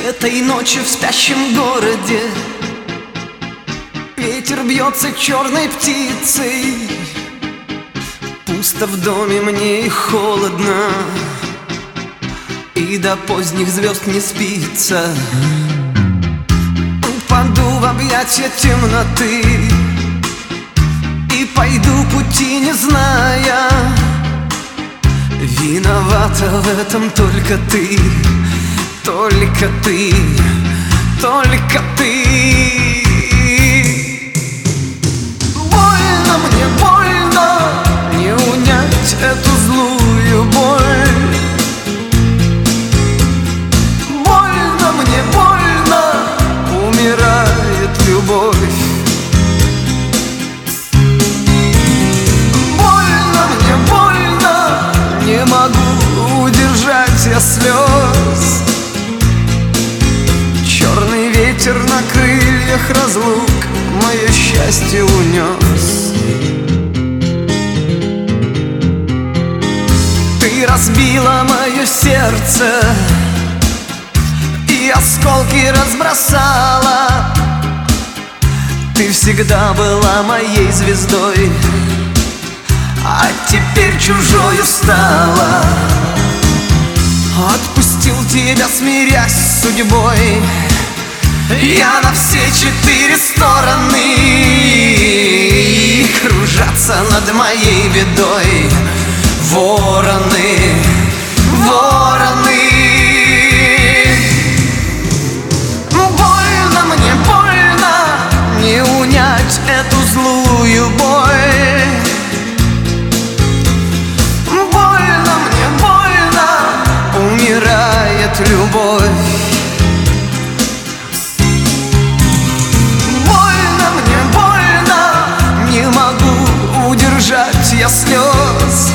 Этой ночью в спящем городе ветер бьется черной птицей. Пусто в доме мне и холодно, и до поздних звезд не спится. Упаду в объятия темноты и пойду пути не зная. Виновата в этом только ты, только ты, только ты. Больно мне, больно, не унять эту злую боль. Больно мне, больно, умирает любовь. Больно мне, больно, не могу удержать я слез. Черный ветер на крыльях разлук мое счастье унес. Ты разбила мое сердце и осколки разбросала. Ты всегда была моей звездой, а теперь чужою стала. Отпустил тебя, смирясь с судьбой, я на все 4 стороны. И кружатся над моей бедой вороны, вороны. Больно мне, больно, не унять эту злую боль. Больно мне, больно, умирает любовь. Я слез.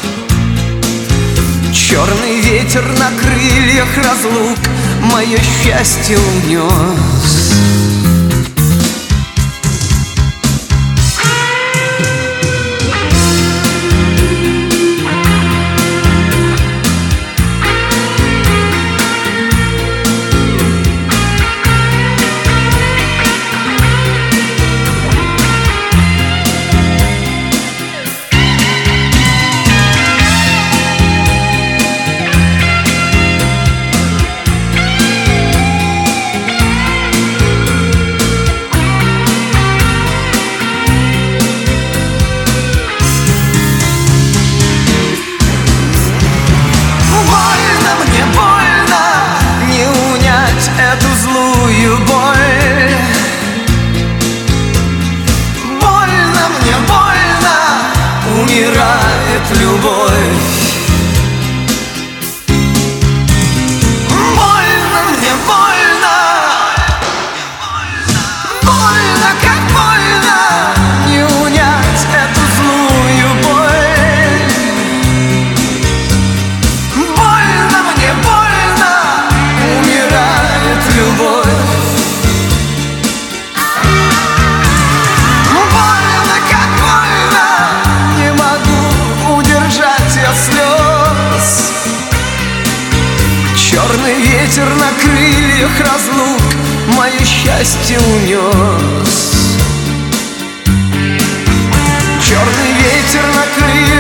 Черный ветер на крыльях разлук мое счастье унес. Эту злую боль. Больно мне, больно, умирает любовь. Больно мне, больно, больно, как больно, не унять эту злую боль. Больно мне, больно, умирает любовь. Больно, как больно, не могу удержать я слез. Черный ветер на крыльях разлук мое счастье унес. Черный ветер на крыльях